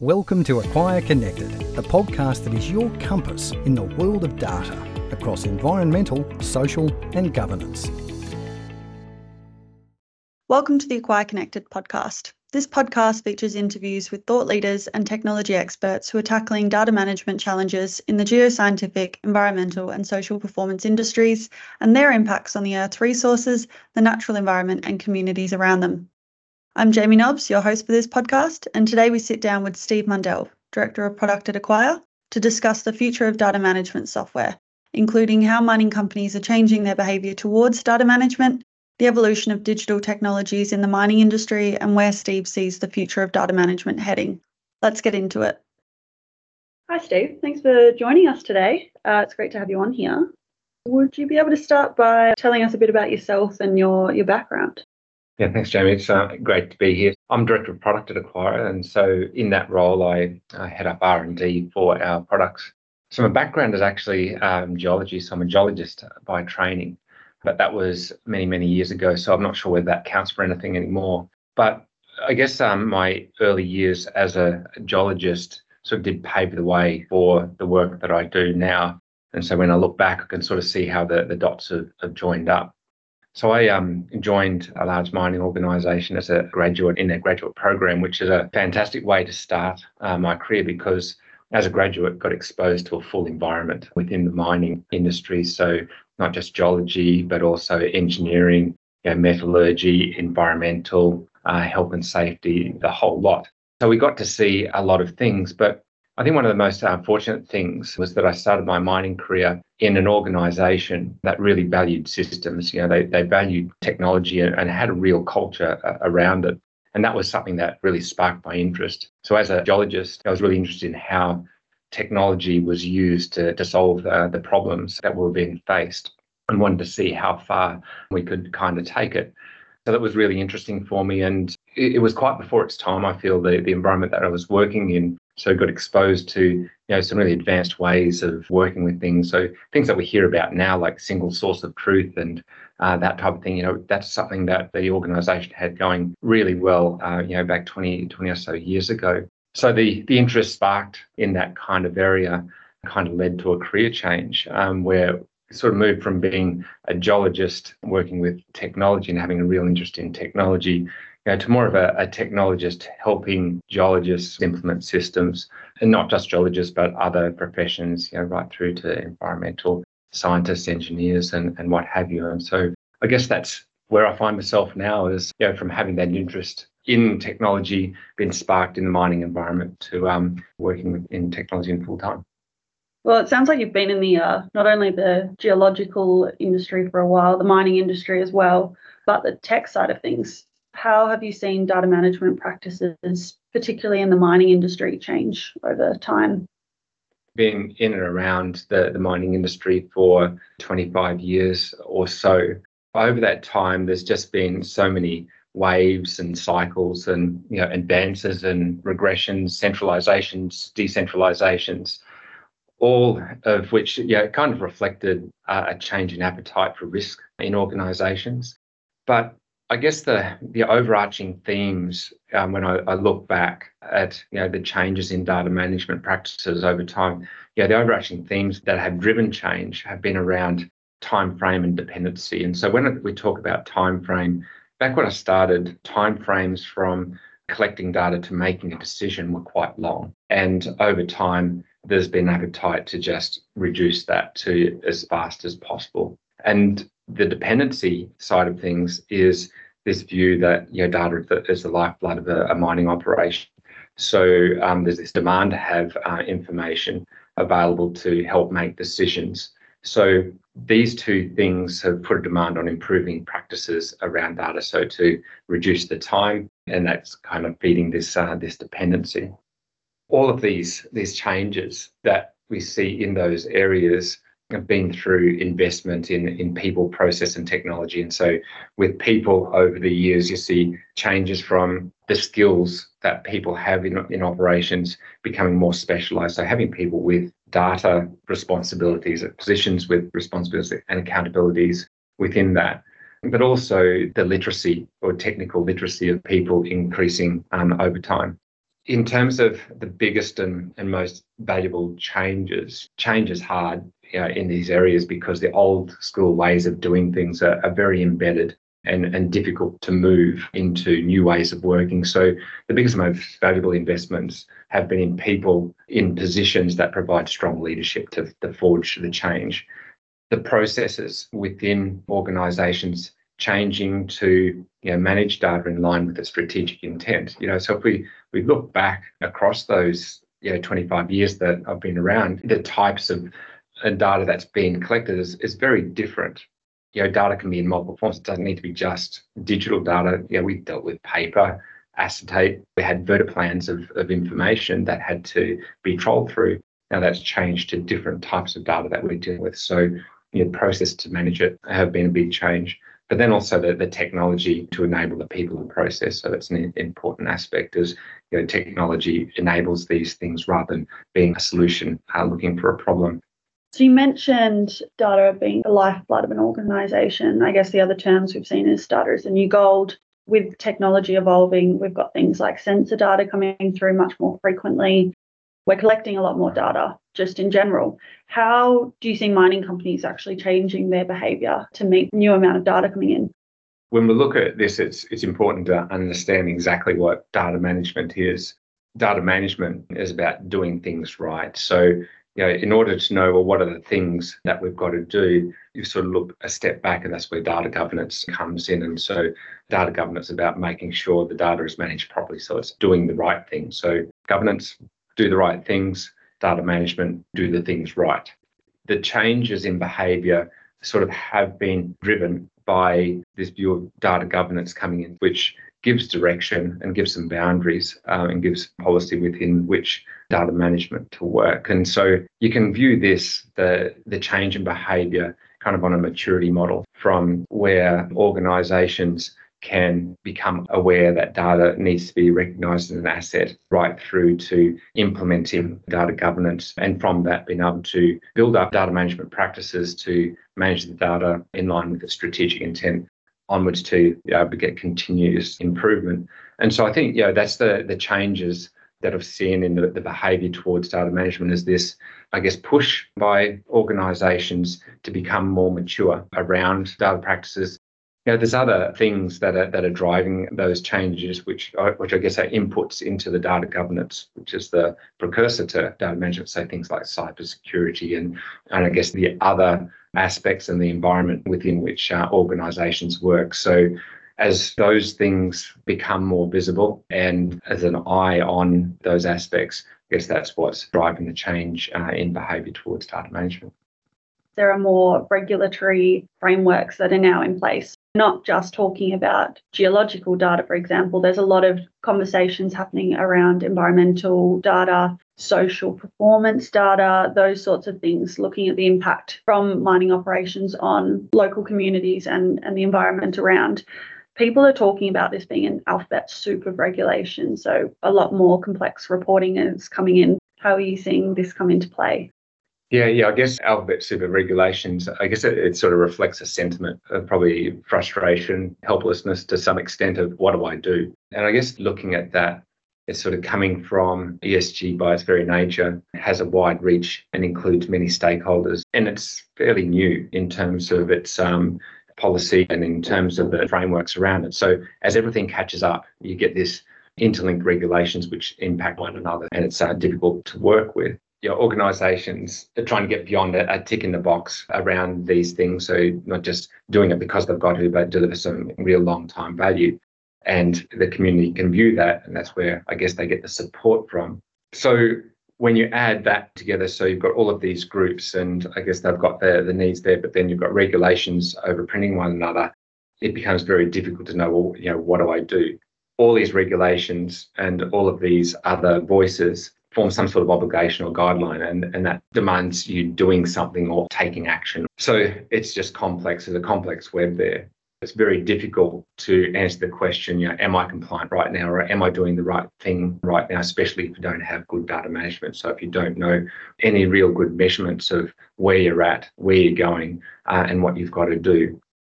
Welcome to Acquire Connected, the podcast that is your compass in the world of data across environmental, social and governance. Welcome to the Acquire Connected podcast. This podcast features interviews with thought leaders and technology experts who are tackling data management challenges in the geoscientific, environmental and social performance industries and their impacts on the Earth's resources, the natural environment and communities around them. I'm Jamie Nobbs, your host for this podcast, and today we sit down with Steve Mundell, Director of Product at Acquire, to discuss the future of data management software, including how mining companies are changing their behaviour towards data management, the evolution of digital technologies in the mining industry, and where Steve sees the future of data management heading. Let's get into it. Hi, Steve. Thanks for joining us today. It's great to have you on here. Would you be able to start by telling us a bit about yourself and your background? Yeah, thanks, Jamie. It's great to be here. I'm Director of Product at Acquire, and so in that role, I head up R&D for our products. So my background is actually geology, so I'm a geologist by training, but that was many, many years ago, so I'm not sure whether that counts for anything anymore. But I guess my early years as a geologist sort of did pave the way for the work that I do now. And so when I look back, I can sort of see how the dots have joined up. So I joined a large mining organisation as a graduate in their graduate program, which is a fantastic way to start my career because as a graduate got exposed to a full environment within the mining industry. So not just geology, but also engineering, metallurgy, environmental, health and safety, the whole lot. So we got to see a lot of things, but I think one of the most fortunate things was that I started my mining career in an organisation that really valued systems. They valued technology and had a real culture around it. And that was something that really sparked my interest. So as a geologist, I was really interested in how technology was used to solve the problems that were being faced and wanted to see how far we could kind of take it. So that was really interesting for me. And it was quite before its time, I feel, the environment that I was working in. So got exposed to some really advanced ways of working with things. So things that we hear about now, like single source of truth and that type of thing, that's something that the organisation had going really well, back 20 or so years ago. So the interest sparked in that kind of area kind of led to a career change where sort of moved from being a geologist working with technology and having a real interest in technology to more of a technologist helping geologists implement systems, and not just geologists, but other professions, right through to environmental scientists, engineers, and what have you. And so I guess that's where I find myself now is, from having that interest in technology being sparked in the mining environment to working in technology in full time. Well, it sounds like you've been in the not only the geological industry for a while, the mining industry as well, but the tech side of things. How have you seen data management practices, particularly in the mining industry, change over time? Been in and around the mining industry for 25 years or so. Over that time, there's just been so many waves and cycles and advances and regressions, centralizations, decentralizations, all of which kind of reflected a change in appetite for risk in organizations. But I guess the overarching themes when I look back at the changes in data management practices over time, the overarching themes that have driven change have been around time frame and dependency. And so when we talk about time frame, back when I started, time frames from collecting data to making a decision were quite long. And over time, there's been appetite to just reduce that to as fast as possible. And the dependency side of things is this view that data is the lifeblood of a mining operation. So there's this demand to have information available to help make decisions. So these two things have put a demand on improving practices around data, so to reduce the time, and that's kind of feeding this dependency. All of these changes that we see in those areas have been through investment in people, process and technology. And so with people over the years, you see changes from the skills that people have in operations becoming more specialised. So having people with data responsibilities, positions with responsibilities and accountabilities within that, but also the literacy or technical literacy of people increasing over time. In terms of the biggest and most valuable changes, change is hard in these areas because the old school ways of doing things are very embedded and difficult to move into new ways of working. So the biggest and most valuable investments have been in people in positions that provide strong leadership to forge the change. The processes within organisations changing to manage data in line with the strategic intent. So if we look back across those 25 years that I've been around, the types of data that's being collected is very different. Data can be in multiple forms. It doesn't need to be just digital data. We dealt with paper, acetate. We had vertiplans of information that had to be trolled through. Now that's changed to different types of data that we're dealing with. So process to manage it have been a big change. But then also the technology to enable the people and process. So that's an important aspect as technology enables these things rather than being a solution looking for a problem. So you mentioned data being the lifeblood of an organisation. I guess the other terms we've seen is data is the new gold. With technology evolving, we've got things like sensor data coming through much more frequently. We're collecting a lot more data just in general. How do you see mining companies actually changing their behaviour to meet the new amount of data coming in? When we look at this, it's important to understand exactly what data management is. Data management is about doing things right. So, in order to know, well, what are the things that we've got to do, you sort of look a step back, and that's where data governance comes in. And so data governance is about making sure the data is managed properly. So it's doing the right thing. So governance, do the right things, data management, do the things right. The changes in behaviour sort of have been driven by this view of data governance coming in, which gives direction and gives some boundaries and gives policy within which data management to work. And so you can view this, the change in behaviour, kind of on a maturity model from where organisations can become aware that data needs to be recognised as an asset right through to implementing data governance, and from that being able to build up data management practices to manage the data in line with the strategic intent onwards to be able to get continuous improvement. And so I think that's the changes that I've seen in the behaviour towards data management is this, I guess, push by organisations to become more mature around data practices. There's other things that are driving those changes, which I guess are inputs into the data governance, which is the precursor to data management. So things like cybersecurity and I guess the other aspects and the environment within which organisations work. So as those things become more visible and as an eye on those aspects, I guess that's what's driving the change in behaviour towards data management. There are more regulatory frameworks that are now in place, not just talking about geological data, for example. There's a lot of conversations happening around environmental data, social performance data, those sorts of things, looking at the impact from mining operations on local communities and the environment around. People are talking about this being an alphabet soup of regulation, so a lot more complex reporting is coming in. How are you seeing this come into play? Yeah, I guess alphabet soup of regulations, I guess it sort of reflects a sentiment of probably frustration, helplessness to some extent of what do I do? And I guess looking at that, it's sort of coming from ESG by its very nature, has a wide reach and includes many stakeholders. And it's fairly new in terms of its policy and in terms of the frameworks around it. So as everything catches up, you get this interlinked regulations which impact one another, and it's difficult to work with. Organisations are trying to get beyond a tick in the box around these things. So not just doing it because they've got to, but deliver some real long-time value. And the community can view that, and that's where I guess they get the support from. So when you add that together, so you've got all of these groups, and I guess they've got the needs there, but then you've got regulations overprinting one another, it becomes very difficult to know, well, what do I do? All these regulations and all of these other voices form some sort of obligation or guideline, and that demands you doing something or taking action. So it's just complex. There's a complex web there. It's very difficult to answer the question, am I compliant right now, or am I doing the right thing right now, especially if you don't have good data management. So if you don't know any real good measurements of where you're at, where you're going, and what you've got to do.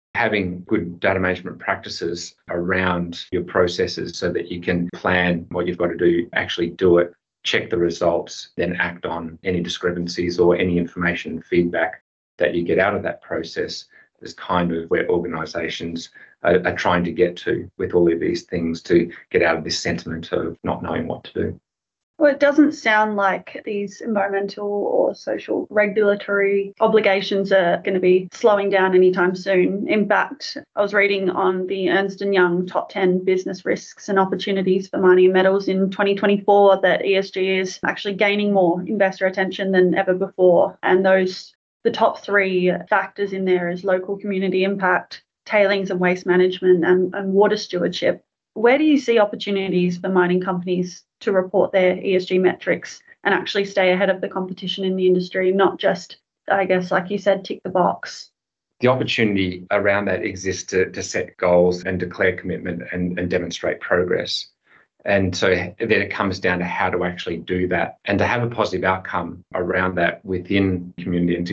having good data management practices around your processes so that you can plan what you've got to do, actually do it, check the results, then act on any discrepancies or any information and feedback that you get out of that process is kind of where organisations are trying to get to with all of these things to get out of this sentiment of not knowing what to do. Well, it doesn't sound like these environmental or social regulatory obligations are going to be slowing down anytime soon. In fact, I was reading on the Ernst & Young top 10 business risks and opportunities for mining and metals in 2024 that ESG is actually gaining more investor attention than ever before. And the top 3 factors in there is local community impact, tailings and waste management, and water stewardship. Where do you see opportunities for mining companies to report their ESG metrics and actually stay ahead of the competition in the industry, not just, I guess, like you said, tick the box? The opportunity around that exists to set goals and declare commitment and demonstrate progress. And so then it comes down to how to actually do that and to have a positive outcome around that within the community and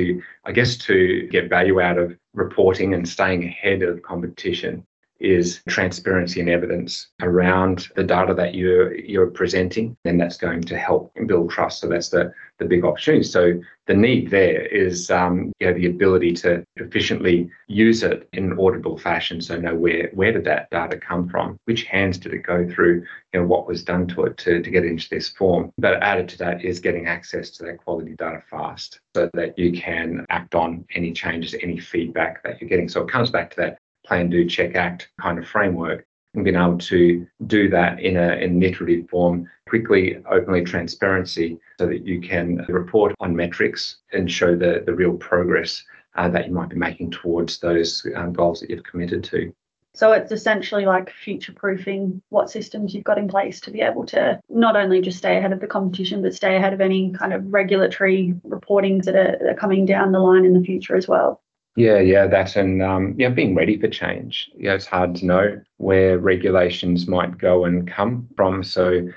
to get value out of reporting and staying ahead of competition is transparency and evidence around the data that you're presenting, and that's going to help build trust. So that's the big opportunity. So the need there is the ability to efficiently use it in an auditable fashion. So know where did that data come from, which hands did it go through, what was done to it to get into this form. But added to that is getting access to that quality data fast so that you can act on any changes, any feedback that you're getting. So it comes back to that plan, do, check, act kind of framework, and being able to do that in an iterative form, quickly, openly, transparency, so that you can report on metrics and show the real progress that you might be making towards those goals that you've committed to. So it's essentially like future-proofing what systems you've got in place to be able to not only just stay ahead of the competition, but stay ahead of any kind of regulatory reportings that are coming down the line in the future as well. Yeah, that and being ready for change. It's hard to know where regulations might go and come from. So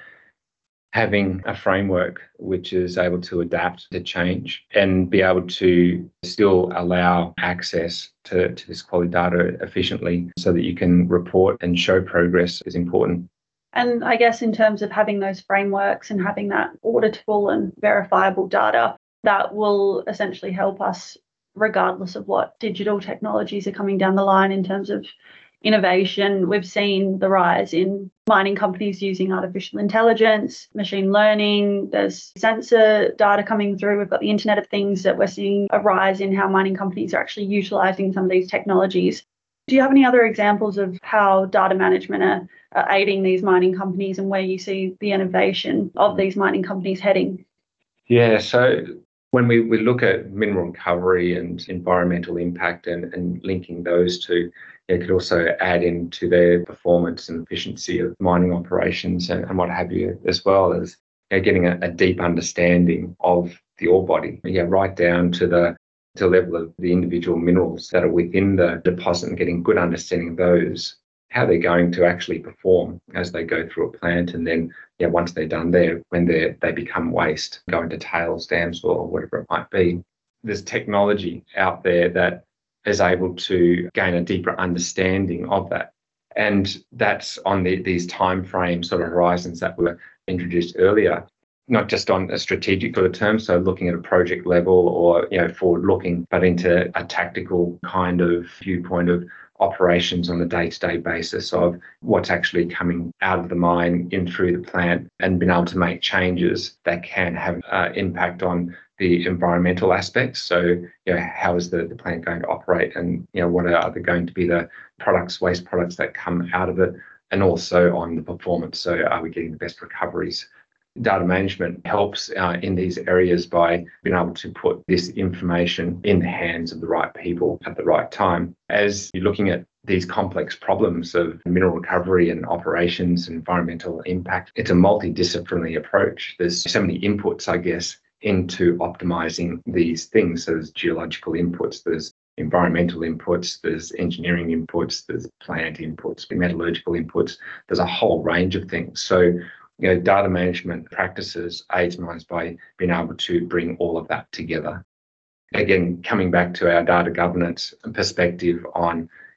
having a framework which is able to adapt to change and be able to still allow access to this quality data efficiently so that you can report and show progress is important. And I guess in terms of having those frameworks and having that auditable and verifiable data, that will essentially help us regardless of what digital technologies are coming down the line in terms of innovation. We've seen the rise in mining companies using artificial intelligence, machine learning. There's sensor data coming through. We've got the Internet of Things that we're seeing a rise in how mining companies are actually utilising some of these technologies. Do you have any other examples of how data management are aiding these mining companies and where you see the innovation of these mining companies heading? Yeah, so when we look at mineral recovery and environmental impact and linking those two, it could also add into their performance and efficiency of mining operations and what have you, as well as getting a deep understanding of the ore body, right down to the level of the individual minerals that are within the deposit and getting good understanding of those, how they're going to actually perform as they go through a plant, and then once they're done there, when they become waste, go into tails dams or whatever it might be. There's technology out there that is able to gain a deeper understanding of that. And that's on these time frame sort of horizons that were introduced earlier, not just on a strategic sort of term, so looking at a project level or forward looking, but into a tactical kind of viewpoint of operations on a day-to-day basis of what's actually coming out of the mine in through the plant, and being able to make changes that can have impact on the environmental aspects. So, how is the plant going to operate, and what are going to be the waste products that come out of it, and also on the performance. So, are we getting the best recoveries? Data management helps in these areas by being able to put this information in the hands of the right people at the right time. As you're looking at these complex problems of mineral recovery and operations and environmental impact, it's a multidisciplinary approach. There's so many inputs, I guess, into optimizing these things. So there's geological inputs, there's environmental inputs, there's engineering inputs, there's plant inputs, metallurgical inputs. There's a whole range of things. So data management practices aids minds by being able to bring all of that together. Again, coming back to our data governance perspective on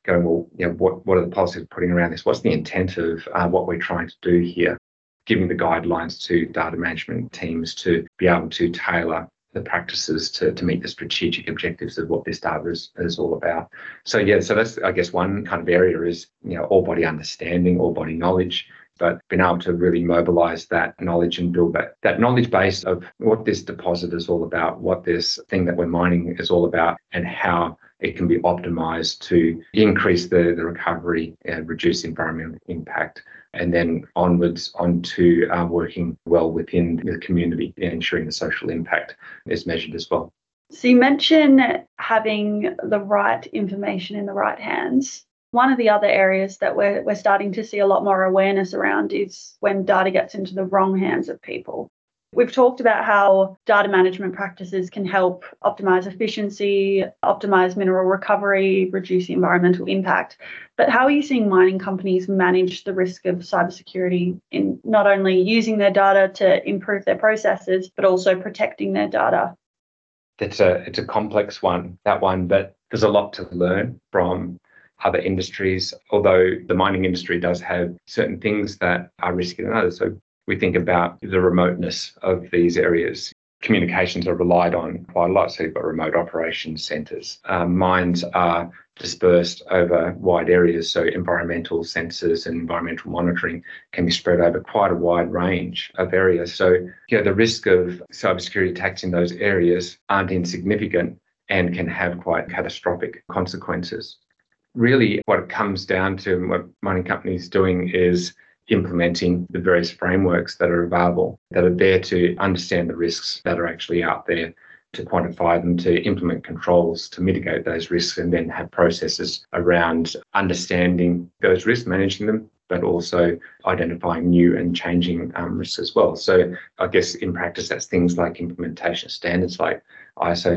going, well, what are the policies putting around this? What's the intent of what we're trying to do here? Giving the guidelines to data management teams to be able to tailor the practices to meet the strategic objectives of what this data is all about. So that's, I guess, one kind of area is, all body understanding, all body knowledge, but being able to really mobilize that knowledge and build that knowledge base of what this deposit is all about, what this thing that we're mining is all about, and how it can be optimized to increase the recovery and reduce environmental impact, and then onwards onto working well within the community and ensuring the social impact is measured as well. So you mentioned having the right information in the right hands. One of the other areas that we're starting to see a lot more awareness around is when data gets into the wrong hands of people. We've talked about how data management practices can help optimize efficiency, optimize mineral recovery, reduce the environmental impact. But how are you seeing mining companies manage the risk of cybersecurity in not only using their data to improve their processes, but also protecting their data? It's a complex one, but there's a lot to learn from other industries, although the mining industry does have certain things that are riskier than others. So we think about the remoteness of these areas. Communications are relied on quite a lot. So you've got remote operations centres. Mines are dispersed over wide areas. So environmental sensors and environmental monitoring can be spread over quite a wide range of areas. So the risk of cybersecurity attacks in those areas aren't insignificant and can have quite catastrophic consequences. Really, what it comes down to and what mining companies doing is implementing the various frameworks that are available, that are there to understand the risks that are actually out there, to quantify them, to implement controls to mitigate those risks, and then have processes around understanding those risks, managing them, but also identifying new and changing risks as well. So I guess in practice, that's things like implementation standards like ISO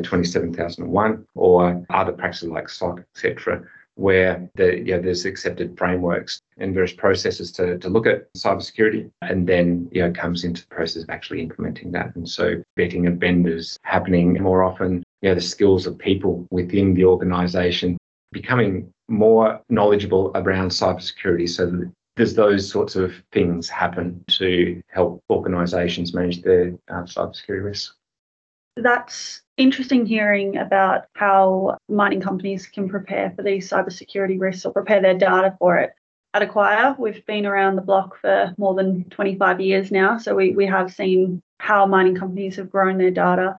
27001 or other practices like SOC, etc., where there's accepted frameworks and various processes to look at cybersecurity, and then comes into the process of actually implementing that. And so vetting of vendors happening more often, the skills of people within the organisation becoming more knowledgeable around cybersecurity, so that there's those sorts of things happen to help organisations manage their cybersecurity risks. That's interesting hearing about how mining companies can prepare for these cybersecurity risks or prepare their data for it. At Acquire, we've been around the block for more than 25 years now, so we have seen how mining companies have grown their data.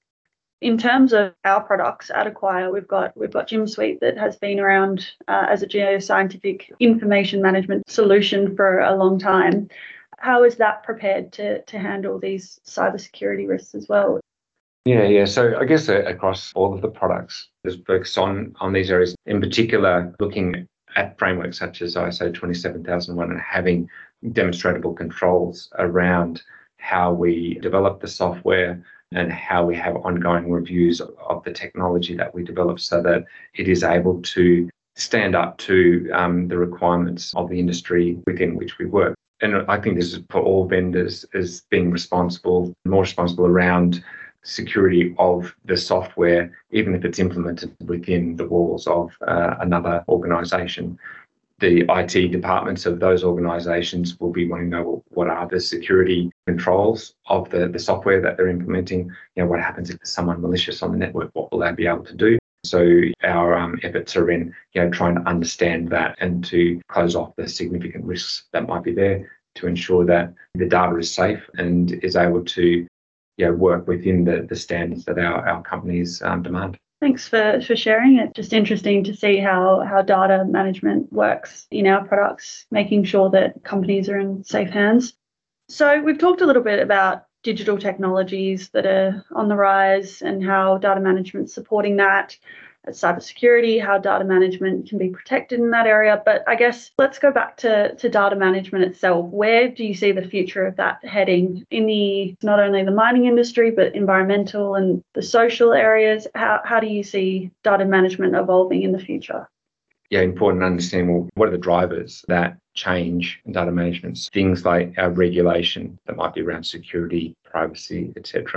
In terms of our products at Acquire, we've got GymSuite that has been around as a geoscientific information management solution for a long time. How is that prepared to handle these cybersecurity risks as well? Yeah. So I guess across all of the products, there's focus on these areas, in particular looking at frameworks such as ISO 27001 and having demonstrable controls around how we develop the software and how we have ongoing reviews of the technology that we develop, so that it is able to stand up to the requirements of the industry within which we work. And I think this is for all vendors, is being more responsible around security of the software, even if it's implemented within the walls of another organisation. The IT departments of those organisations will be wanting to know what are the security controls of the software that they're implementing. What happens if there's someone malicious on the network? What will they be able to do? So our efforts are in trying to understand that and to close off the significant risks that might be there, to ensure that the data is safe and is able to work within the standards that our companies demand. Thanks for sharing it. Just interesting to see how data management works in our products, making sure that companies are in safe hands. So we've talked a little bit about digital technologies that are on the rise and how data management's supporting that. Cybersecurity, how data management can be protected in that area. But I guess let's go back to data management itself. Where do you see the future of that heading in not only the mining industry, but environmental and the social areas? How do you see data management evolving in the future? Yeah, important to understand, what are the drivers that change in data management? Things like our regulation that might be around security, privacy, etc.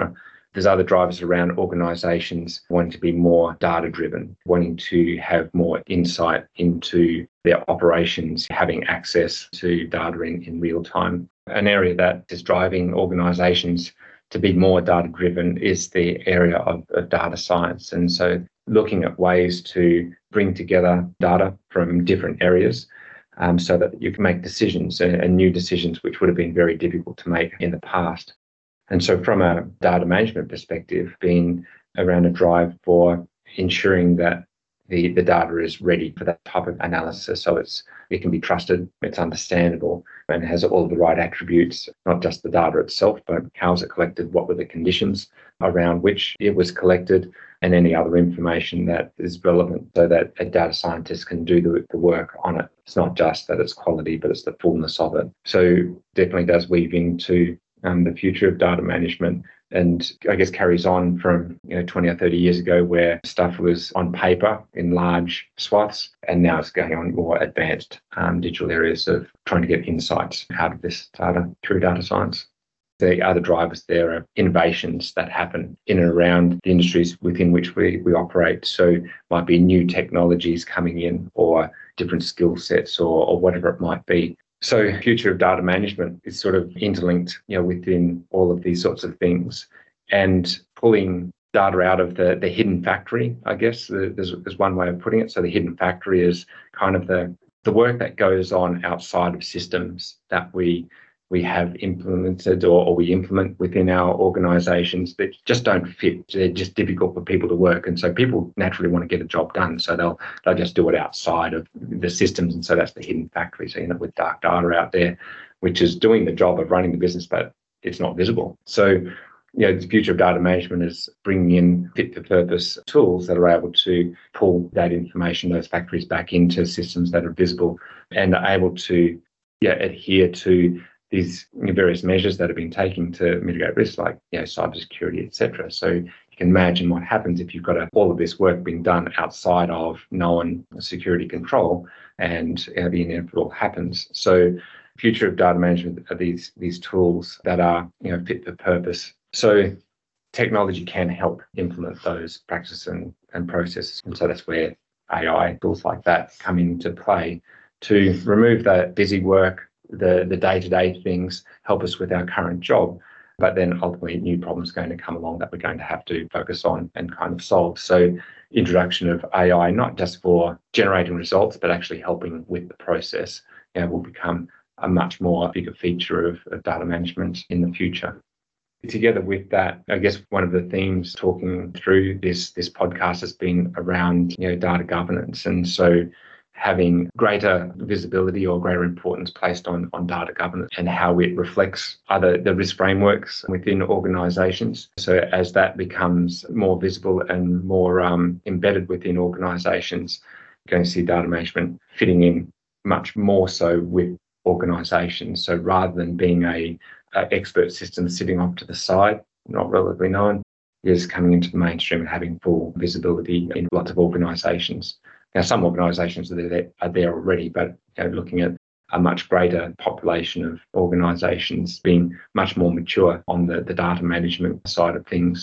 There's other drivers around organisations wanting to be more data-driven, wanting to have more insight into their operations, having access to data in real time. An area that is driving organisations to be more data-driven is the area of data science. And so looking at ways to bring together data from different areas so that you can make decisions and new decisions which would have been very difficult to make in the past. And so from a data management perspective, being around a drive for ensuring that the data is ready for that type of analysis, so it can be trusted, it's understandable, and has all the right attributes, not just the data itself, but how was it collected, what were the conditions around which it was collected, and any other information that is relevant so that a data scientist can do the work on it. It's not just that it's quality, but it's the fullness of it. So definitely does weave into the future of data management, and I guess carries on from 20 or 30 years ago where stuff was on paper in large swaths, and now it's going on more advanced digital areas of trying to get insights out of this data through data science. The other drivers there are innovations that happen in and around the industries within which we operate. So it might be new technologies coming in or different skill sets or whatever it might be. So future of data management is sort of interlinked, within all of these sorts of things, and pulling data out of the hidden factory, I guess. There's one way of putting it. So the hidden factory is kind of the work that goes on outside of systems that we have implemented or we implement within our organisations that just don't fit. They're just difficult for people to work. And so people naturally want to get a job done. So they'll just do it outside of the systems. And so that's the hidden factory. So with dark data out there, which is doing the job of running the business, but it's not visible. So the future of data management is bringing in fit-for-purpose tools that are able to pull that information, those factories, back into systems that are visible and are able to adhere to these various measures that have been taken to mitigate risks, like cybersecurity, etc. So you can imagine what happens if you've got all of this work being done outside of known security control, and the inevitable happens. So future of data management are these tools that are fit for purpose. So technology can help implement those practices and processes, and so that's where AI tools like that come into play to remove the busy work, the day-to-day things, help us with our current job, but then ultimately new problems are going to come along that we're going to have to focus on and kind of solve. So introduction of AI, not just for generating results, but actually helping with the process, will become a much more bigger feature of data management in the future. Together with that, I guess one of the themes talking through this podcast has been around data governance, and so having greater visibility or greater importance placed on data governance and how it reflects the risk frameworks within organisations. So as that becomes more visible and more embedded within organisations, you're going to see data management fitting in much more so with organisations. So rather than being a expert system sitting off to the side, not relatively known, is coming into the mainstream and having full visibility in lots of organisations. Now, some organisations are there already, but looking at a much greater population of organisations being much more mature on the data management side of things.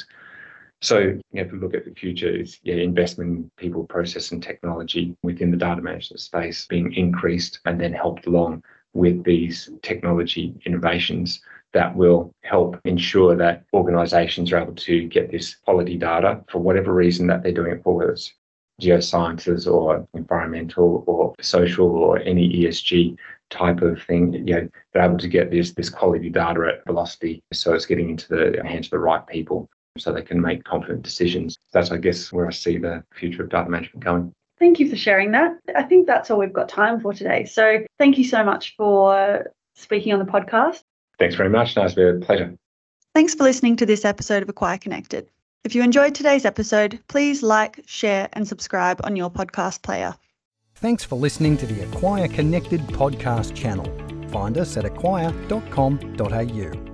So if we look at the future, it's investment in people, process and technology within the data management space being increased and then helped along with these technology innovations that will help ensure that organisations are able to get this quality data for whatever reason that they're doing it for, whether it's geosciences or environmental or social or any ESG type of thing. They're able to get this quality data at velocity, so it's getting into the hands of the right people so they can make confident decisions. That's, I guess, where I see the future of data management going. Thank you for sharing that. I think that's all we've got time for today. So thank you so much for speaking on the podcast. Thanks very much. No, it's been a pleasure. Thanks for listening to this episode of Acquire Connected. If you enjoyed today's episode, please like, share and subscribe on your podcast player. Thanks for listening to the Acquire Connected podcast channel. Find us at acquire.com.au.